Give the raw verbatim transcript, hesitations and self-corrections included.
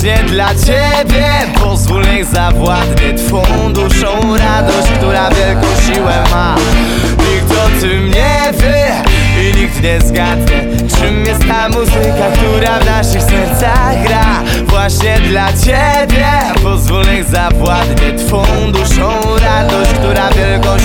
Właśnie dla ciebie pozwól, niech zawładnie twą duszą radość, która wielką siłę ma. Nikt o tym nie wie i nikt nie zgadnie, czym jest ta muzyka, która w naszych sercach gra. Właśnie dla ciebie pozwól, niech zawładnie twą duszą radość, która wielką